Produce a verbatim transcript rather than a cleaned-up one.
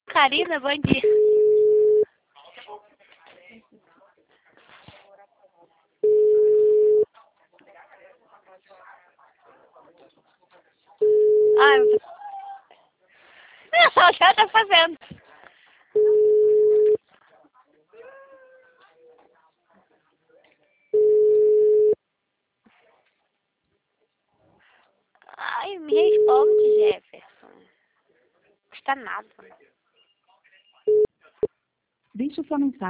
Karina, bom dia. Ai, não, o que ela tá fazendo? Ai, me responde, Jefferson. Não custa nada. Deixe sua mensagem.